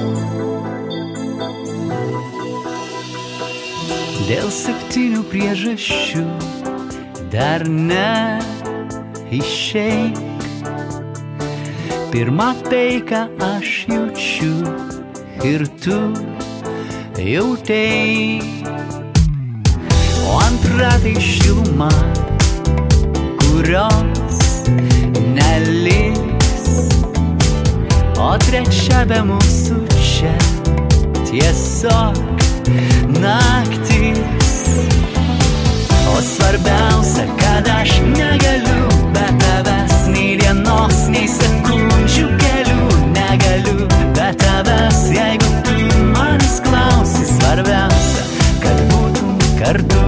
Dėl 7 priežasčių dar neišeik. Pirma tai, ką aš jaučiu ir tu jautei, o antra tai šiluma, kurios neliks, o trečia be mūsų čia tiesiog naktis. O svarbiausia, kad aš negaliu be tavęs nei dienos, nei sekundžių kelių. Negaliu be tavęs, jeigu tu manęs klausi. Svarbiausia, kad būtum kartu.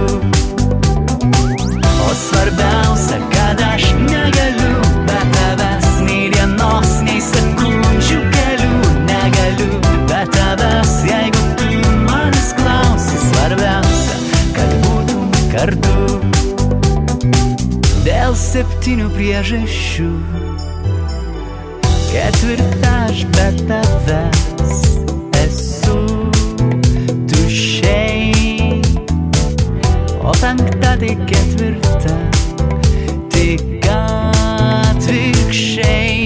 O svarbiausia, kad aš negaliu be tavęs nei dienos, nei sekundžių kelių. Negaliu be tavęs, jeigu tu manęs klausi. Svarbiausia, kad būtum kartu. Dėl 7 priežasčių. Ketvirta, aš be tavęs esu tuščiai, o penkta tai ketvirta, tik atvirkščiai.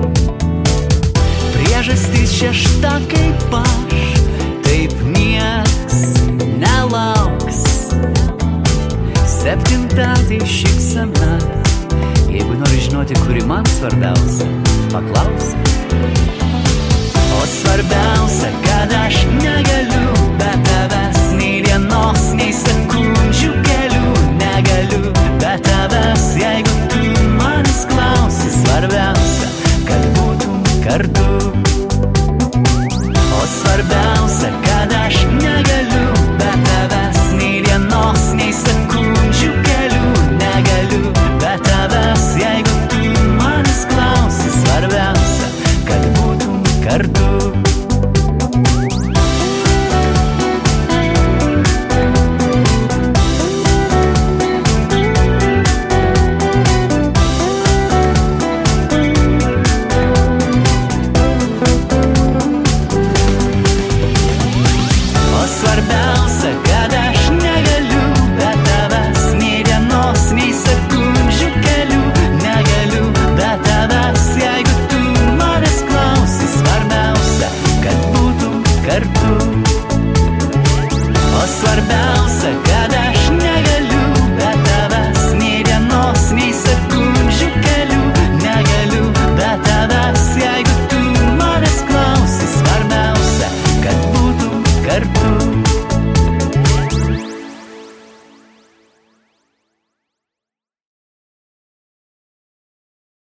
Priežastis šešta kaip aš, taip nieks nelauks. 7 tai šypsena, jeigu nori žinoti, kuri man svarbiausia, paklausk. O svarbiausia, kad aš negaliu be tavęs nei dienos, nei sekundžių kelių. Negaliu be tavęs, jeigu